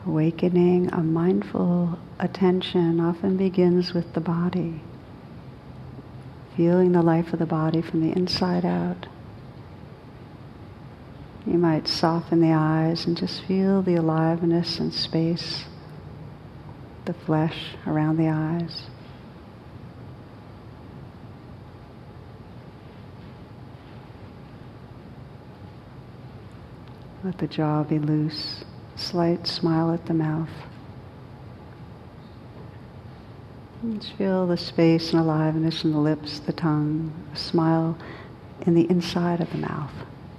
Awakening a mindful attention often begins with the body. Feeling the life of the body from the inside out. You might soften the eyes and just feel the aliveness and space, the flesh around the eyes. Let the jaw be loose, slight smile at the mouth. Just feel the space and aliveness in the lips, the tongue, a smile in the inside of the mouth.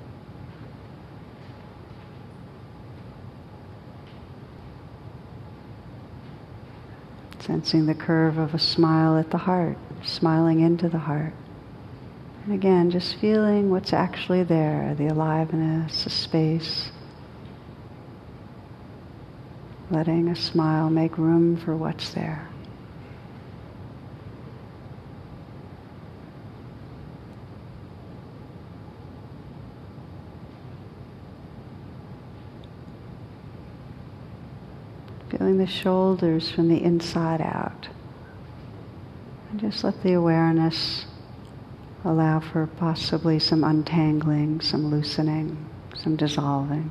Sensing the curve of a smile at the heart, smiling into the heart. And again, just feeling what's actually there, the aliveness, the space. Letting a smile make room for what's there. Feeling the shoulders from the inside out. And just let the awareness allow for possibly some untangling, some loosening, some dissolving.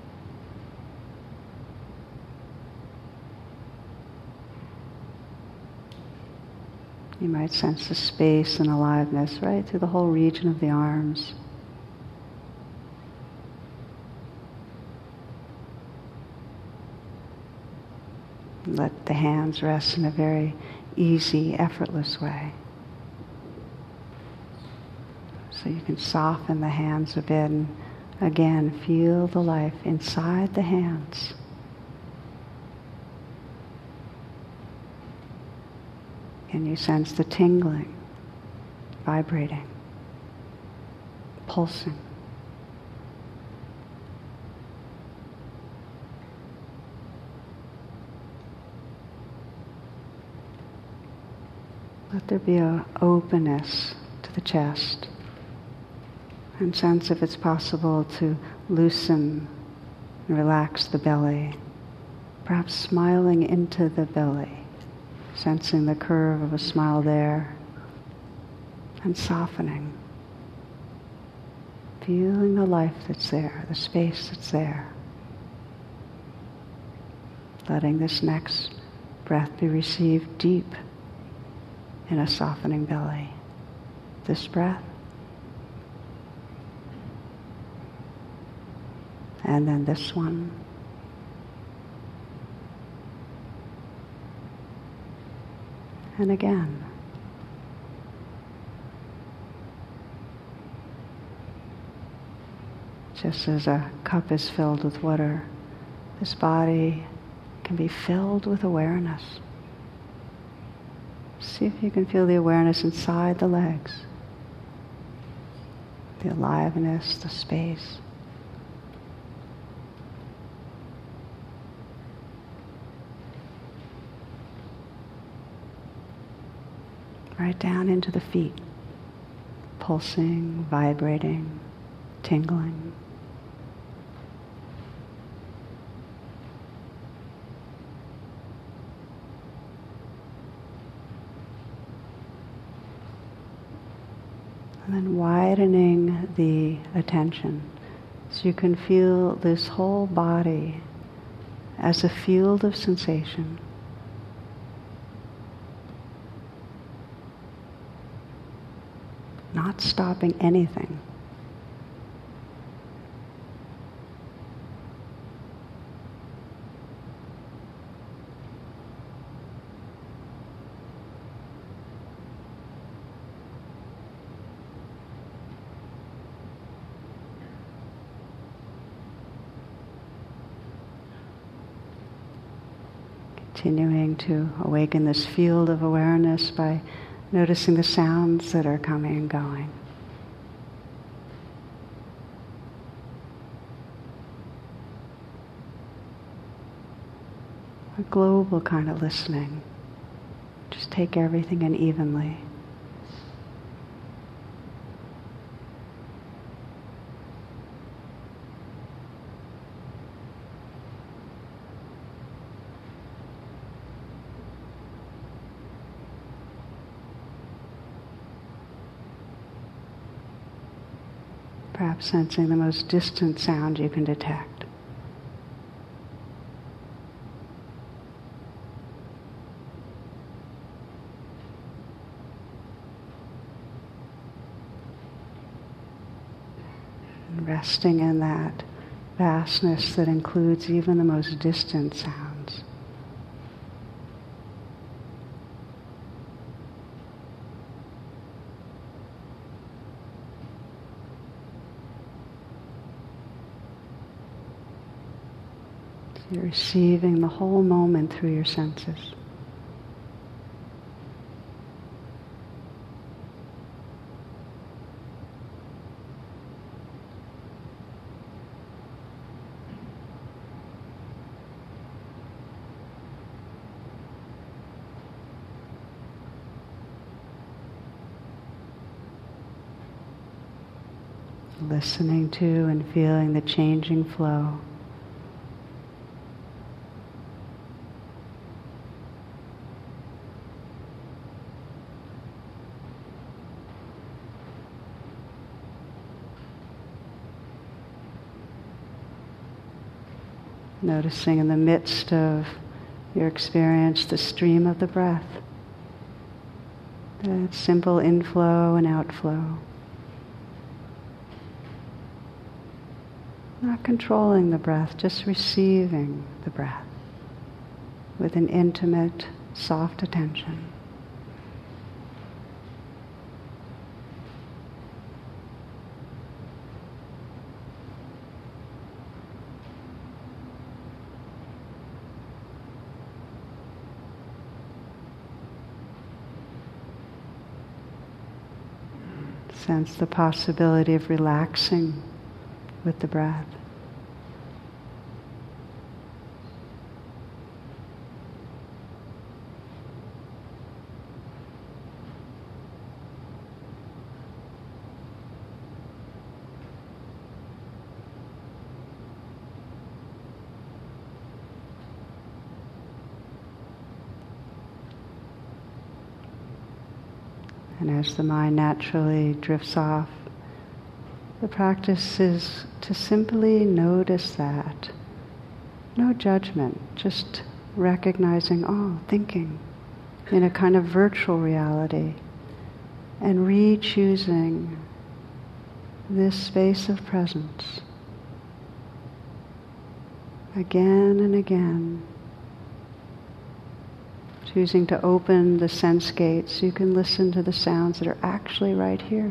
You might sense the space and aliveness right through the whole region of the arms. Let the hands rest in a very easy, effortless way. So you can soften the hands a bit and again feel the life inside the hands. And you sense the tingling, vibrating, pulsing. Let there be an openness to the chest. And sense if it's possible to loosen and relax the belly. Perhaps smiling into the belly. Sensing the curve of a smile there. And softening. Feeling the life that's there, the space that's there. Letting this next breath be received deep in a softening belly. This breath. And then this one. And again. Just as a cup is filled with water, this body can be filled with awareness. See if you can feel the awareness inside the legs. The aliveness, the space. Right down into the feet. Pulsing, vibrating, tingling. And then widening the attention so you can feel this whole body as a field of sensation. Not stopping anything. Continuing to awaken this field of awareness by noticing the sounds that are coming and going. A global kind of listening. Just take everything in evenly. perhaps sensing the most distant sound you can detect. And resting in that vastness that includes even the most distant sounds. You're receiving the whole moment through your senses. Listening to and feeling the changing flow. Noticing in the midst of your experience the stream of the breath, that simple inflow and outflow. Not controlling the breath, just receiving the breath with an intimate, soft attention. Sense the possibility of relaxing with the breath. And as the mind naturally drifts off, the practice is to simply notice that. No judgment, just recognizing, oh, thinking in a kind of virtual reality, and re-choosing this space of presence again and again. Choosing to open the sense gates so you can listen to the sounds that are actually right here.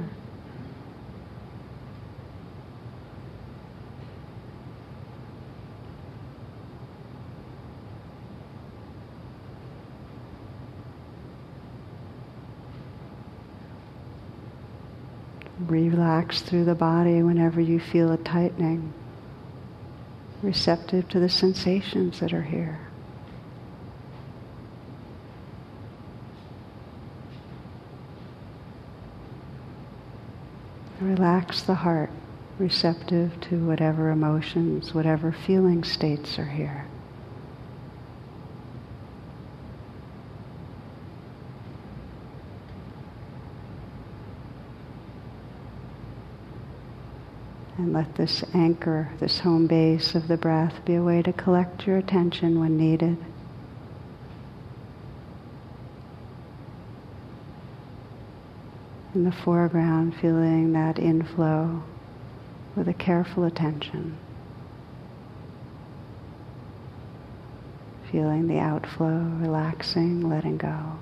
Relax through the body whenever you feel a tightening, receptive to the sensations that are here. Relax the heart, receptive to whatever emotions, whatever feeling states are here. And let this anchor, this home base of the breath, be a way to collect your attention when needed. In the foreground, feeling that inflow with a careful attention. Feeling the outflow, relaxing, letting go.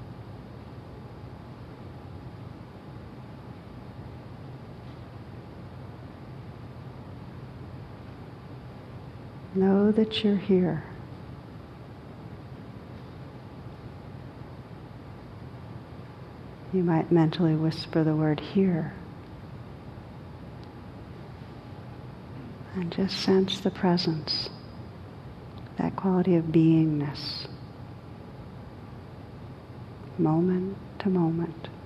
Know that you're here. You might mentally whisper the word here. And just sense the presence, that quality of beingness, moment to moment.